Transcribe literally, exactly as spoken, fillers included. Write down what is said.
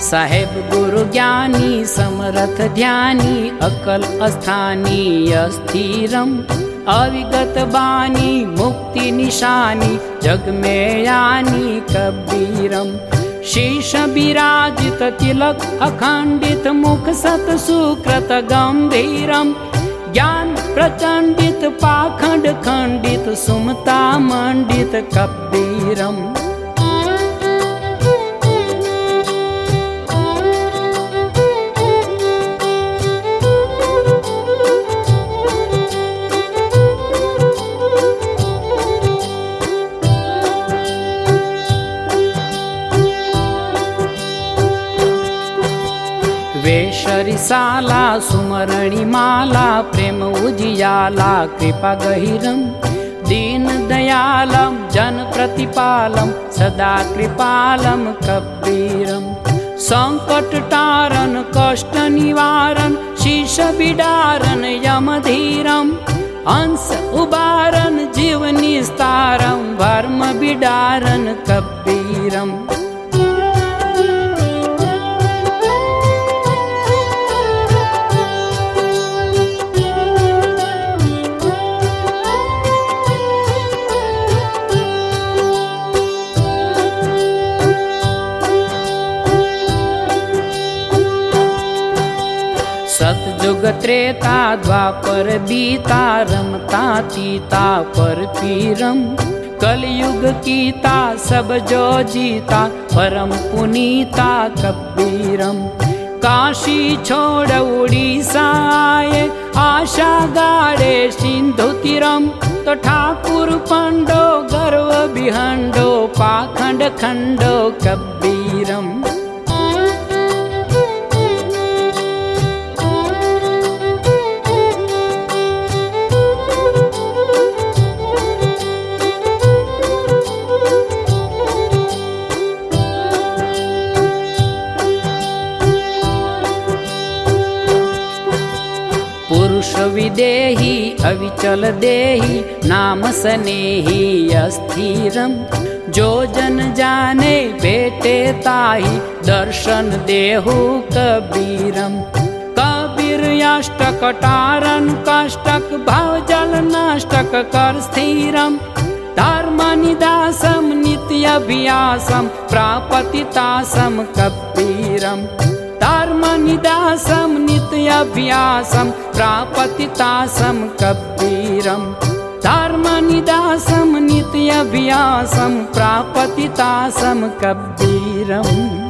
साहेब गुरु ज्ञानी समरथ ध्यानी अकल अस्थानी अस्थिरम अविगत बानी मुक्ति निशानी जग में यानी कबीरम। शीश विराजित तिलक अखंडित मुख सत सुकृत गंभीरम ज्ञान प्रचंडित पाखंड खंडित सुमता मंडित कबीरम। वेशरिसाला सुमरणी माला प्रेम उजियाला कृपा गहिरम दीन दयालम जन प्रतिपालम सदा कृपालम कबीरम। संकट टारन कष्ट निवारण शीश बिडारन यमधीरम अंश उबारन जीव निस्तारम भर्म बिडारन कबीरम। सतयुग त्रेता द्वापर बीता रमता तीता पर पीरम कलयुग कीता सब जो जीता परम पुनीता कबीरम। काशी छोड़ उड़ीसा आए आशा गाड़े सिंधु तीरम तो ठाकुर पंडो गर्व बिहंडो पाखंड खंडो कबीरम। पुरुष विदेही अविचल देही नाम स्नेही अस्थिरम जो जन जाने बेटे ताही दर्शन देहु कबीरम। कबीर अष्टक टारन कष्टक भाव जल नष्टक कर स्थिरम धर्म निदासम नित्य अभ्यासम प्रापतितासम कबीरम। धर्म निदासम नित्य अभ्यासम प्रापतितासम कबीरम। धर्म निदासम नित्य अभ्यासम प्रापतितासम कबीरम।